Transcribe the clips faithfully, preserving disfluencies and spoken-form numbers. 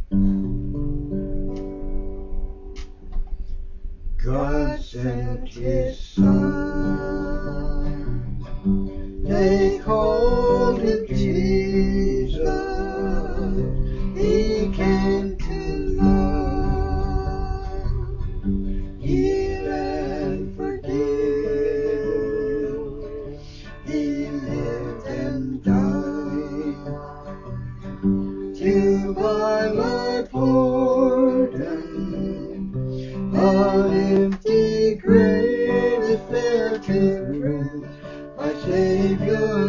God sent His Son. They called Him Jesus. He came to love, heal and forgive. He lived and died to buy my pardon. An empty grave is there to prove my Savior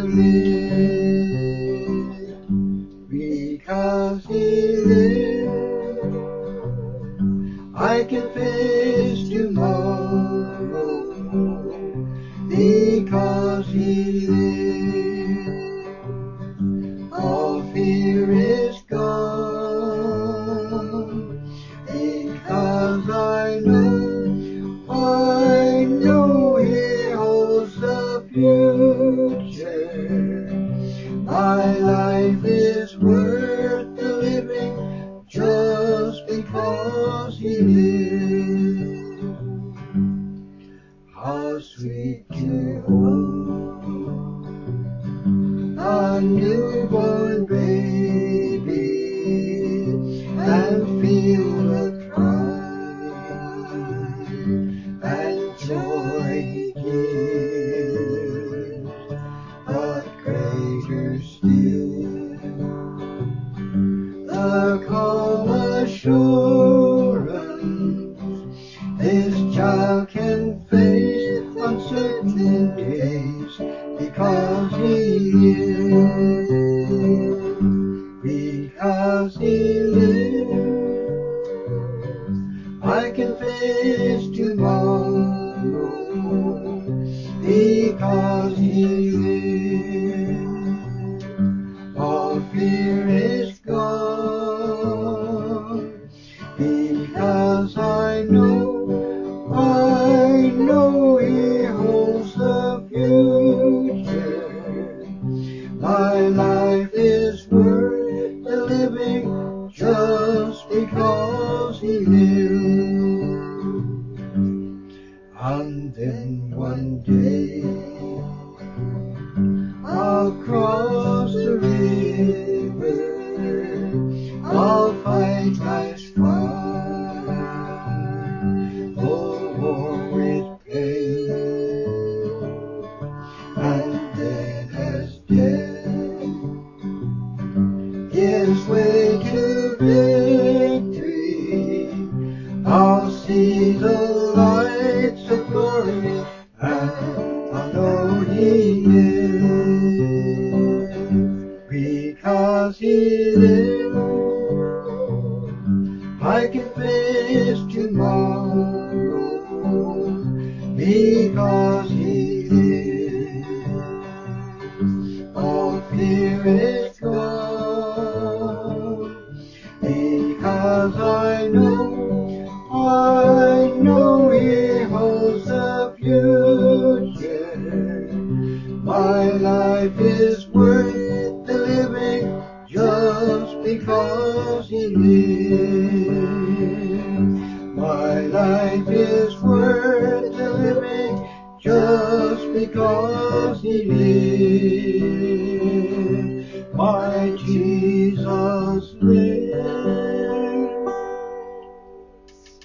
lived. Because He lived, I can face tomorrow. Because He lived, all fear is gone. Because I know, I know He holds the future. My life is worth the living just because He lived. How sweet to hold a newborn baby and feel the pride and joy He gives, but greater still the calm assurance this child can face uncertain days because He lives. Because He lives, I can face tomorrow. Because He lives, all fear is gone. Because I know, I know He holds the future. My life is worth the living just because He lives. And then one day I'll cross the river, I'll fight life's fight, oh, war with pain, and then as death gives way to victory, I'll see the lights of glory, and I know He lives. Because He lives, I can face tomorrow. Because He lives, all fear is gone. Because I know, I know He holds the future. My life is worth the living just because He lives. My life is worth the living just because He lives.